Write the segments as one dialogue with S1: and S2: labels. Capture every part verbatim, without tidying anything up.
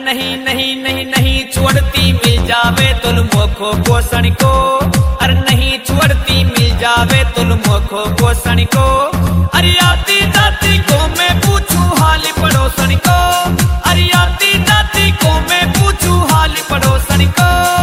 S1: नहीं नहीं नहीं नहीं छोड़ती मिल जावे तुल मोखो पोषण को, अरे नहीं छोड़ती मिल जावे तुल मोखो पोषण को। अरे आती जाती को मैं पूछूं हाल पड़ोसन को, अरे आती जाती को मैं पूछूं हाल पड़ोसन को।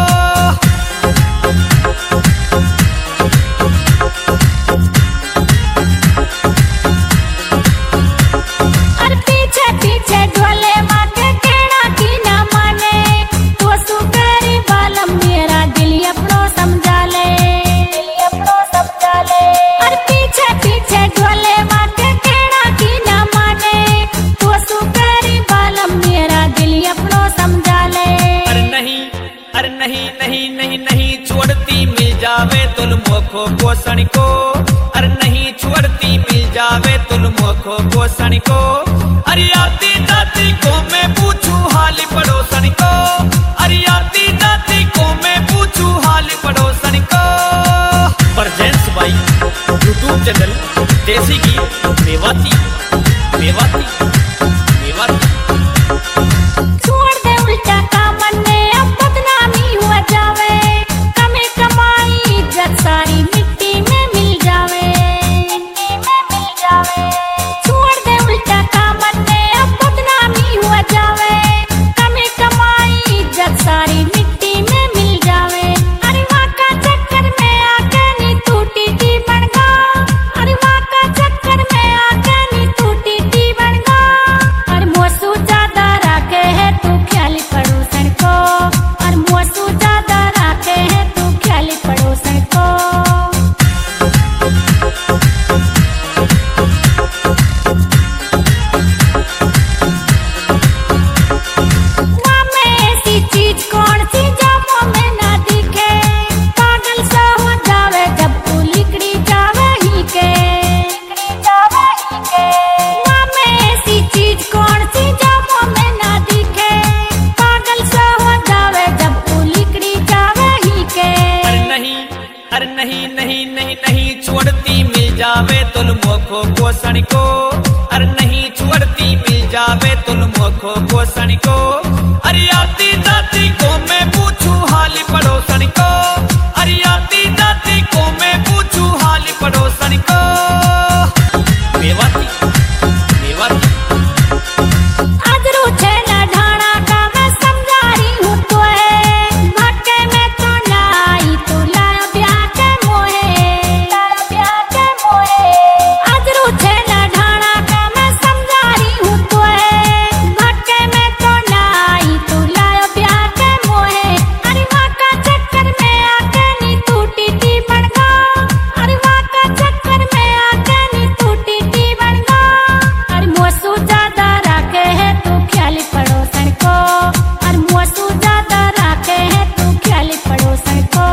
S1: नहीं नहीं नहीं नहीं छोड़ती मिल जावे तुल मोखो पोषण को, अरे नहीं छोड़ती मिल जावे तुल मोखो पोषण को। अरे आती जाती को मैं पूछूं हाल पड़ोसन को, अरे आती जाती को मैं पूछूं हाल पड़ोसन को। परजेंस भाई यूट्यूब चैनल देसी गीत मेवाती मेवाती मेवाती।
S2: छोड़ दे उल्टा काम ने अब बदनामी हुआ जावे, कमे कमाई इज्जत सारी मिट्टी में मिल जावे, मिट्टी में मिल जावे। छोड़ दे उल्टा काम ने अब बदनामी हुआ जावे, कमे कमाई इज्जत सारी मिट्टी में मिल जावे। अरे वाह का चक्कर में आके नी टूटी टी बन गा, अरे वाह का चक्कर में आके नी टूटी टी बन गा। और मोसू ज्यादा राखे है तू ख्याली पड़ोसन को, और मोसू ज्यादा राखे है तू ख्याली पड़ोसन को। वहाँ में ऐसी चीज कौन सी जो मुँह में ना दिखे, पागल सा हो जावे जब तू लिकड़ी जावे ही के, लिकड़ी जावे ही के। वहाँ में ऐसी चीज कौन सी जो मुँह में ना दिखे, पागल सा हो जावे जब तू लिकड़ी जावे ही के।
S1: अरे नहीं अरे नहीं नहीं नहीं नहीं छोड़ती मिल जावे तुल मोखो पोषण को, अरे नहीं छोड़ती मिल जावे तुल मोखो पोषण को। अरे आती जाती को मैं पूछूं हाल पड़ोसन को, अरे आती जाती को मैं पूछूं हाल पड़ोसन को। मेवाती मेवाती।
S2: आज रूठे न ढाणा का मैं समझा रही हूँ तो है, भटके में तो ना आई तू लाया ब्याह के मोहे, लाया ब्याह के मोहे। आज रूठे न ढाणा का मैं समझा रही हूँ तो है, भटके में तो ना आई तू लाया ब्याह के मोहे। अरे वाह का चक्कर में आके नी टूटी टी बन गा, अरे वाह का चक्कर में आके नी टूटी टी बन गा। अरे मोसू ज्यादा राखे है तू ख्याली पड़ोसन को, और मोसू ज्यादा राखे है तू ख्याली पड़ोसन को।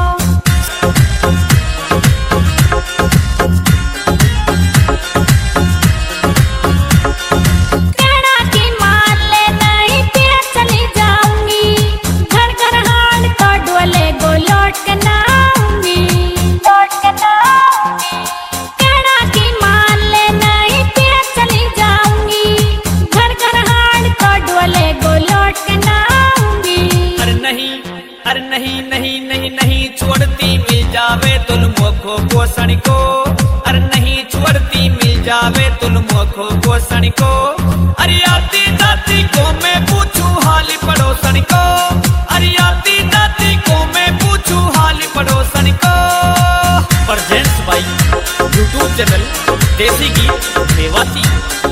S2: कहना की मान ले नहीं फिर चली जाऊंगी, घर घर हाल तो डोले गो लौट के ना आऊंगी, लौट के ना आऊंगी। कहना की मान ले नहीं फिर चली जाऊंगी, घर घर हाल तो डोले गो लौट के ना आऊंगी।
S1: अरे नहीं अरे नहीं नहीं नहीं नहीं छोड़ती मिल जावे तुल मोखो पोषण को, अरे नहीं छोड़ती मिल जावे तुल मोखो पोषण को। अरे आती जाती को मैं पूछूं हाल पड़ोसन को, अरे आती जाती को मैं पूछूं हाल पड़ोसन को। परजेंस भाई यूट्यूब चैनल देसी गीत मेवाती